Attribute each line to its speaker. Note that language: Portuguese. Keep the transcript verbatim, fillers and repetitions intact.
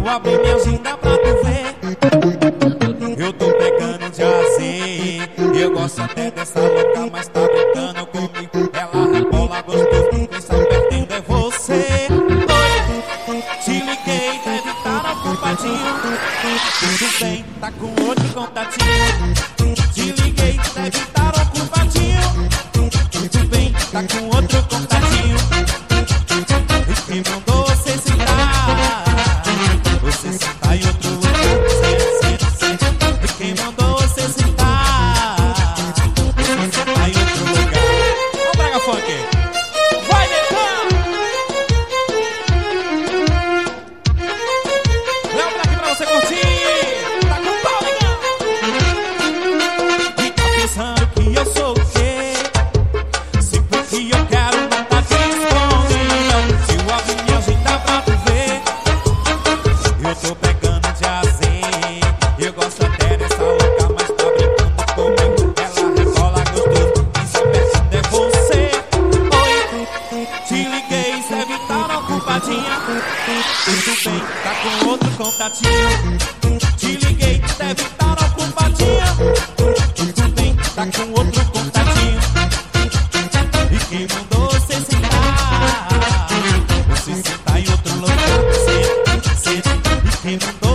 Speaker 1: eu abrir minha agenda pra tu ver. Eu tô pegando de azer. Eu gosto até dessa louca, mas tá brincando comigo. Ela rebola gostoso, quem sai perdendo é você. Oi, te liguei, deve estar ocupadinho. Tudo bem, tá com outro contatinho. Te liguei, deve estar ocupadinho. Tudo bem, tá com outro contatinho. E quem mandou você sentar? Você sentar em outro lugar. E quem mandou você sentar? Você sentar em outro lugar. Vamos, Braga Funk. Vai, Necão! Léo Black pra você curtir. Tá com pau, Negão. E tá pensando que eu sou o quê? Se porque eu quero não tá disponível. Se eu abrir minha agenda pra tu ver, eu tô pegando de azer. Eu gosto até dessa louca, mas tá brincando comigo. Ela rebola gostoso, quem se perdendo é você. Oi, te liguei, deve estar ocupadinha. Tudo bem, tá com outro contatinho. Te liguei, deve estar ocupadinha. Tudo bem, tá com outro contatinho. E quem mandou você sentar? Você sentar em outro lugar. Você, você, e quem mandou